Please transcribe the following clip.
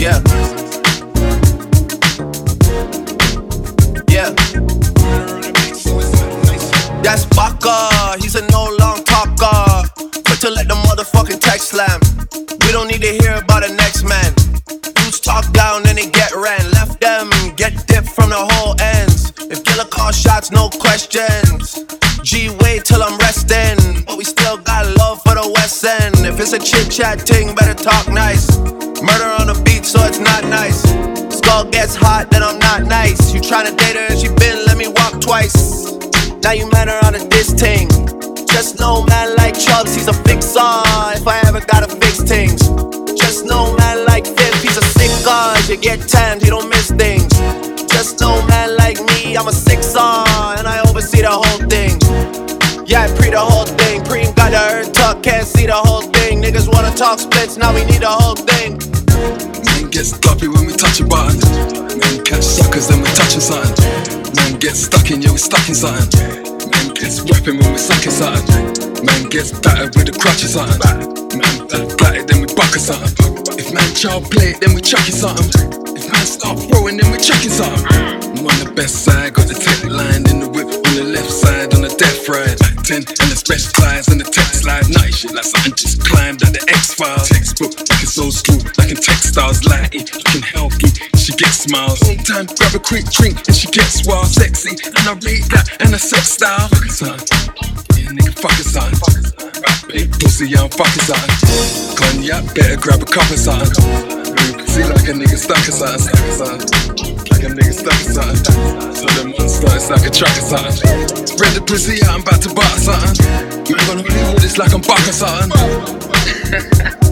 Yeah. Yeah. That's Baka, he's a no long talker. Quick to let the motherfucking text slam. We don't need to hear about the next man. Dudes talk down and they get ran. Left them, get dipped from the whole ends. If killer call shots, no questions. G, wait till I'm resting. But we still got love for the West End. If it's a chit chat ting, better talk nice. Murder on the beat, so it's not nice. Skull gets hot, then I'm not nice. You tryna date her and she been let me walk twice. Now you mad her on a diss ting. Just know man like Chubbs, he's a fixer. If I ever gotta fix things. Just know man like Fifth, he's a sicker. You get tanned, he don't miss things. Just know man like me, I'm a sixer. And I oversee the whole thing. Yeah, I pre the whole thing. Preem got the earth tuck, can't see the whole thing. Niggas wanna talk splits, now we need the whole thing. Man gets sloppy when we touch a button. Man catch suckers then we touching something. Man gets stuck in, yeah we stuck in something. Man gets rapping when we sucking something. Man gets battered with a crutch or something. Man flatted then we bucket something. If man child play it then we chucking something. If man start throwing then we chucking something. I'm on the best side, got the tech line in the whip on the left side on the death ride. Back 10 and the specialized and the text slide. Nice shit like something just climbed out the X-Files. Textbook, like it's old school, like in textiles. Lighty, looking healthy, she gets smiles. All time, grab a quick drink and she gets wild. Sexy, and I rate that and a sex style. Fucking son, yeah nigga fucking son. Big pussy, yeah I'm fucking son. Cognac, better grab a cup of something. See like a nigga stuck or something. Like a nigga stuck or something. So the monster is like a truck or something. Spread the pussy out, I'm about to butter something. You ain't gonna believe this like I'm buck or something.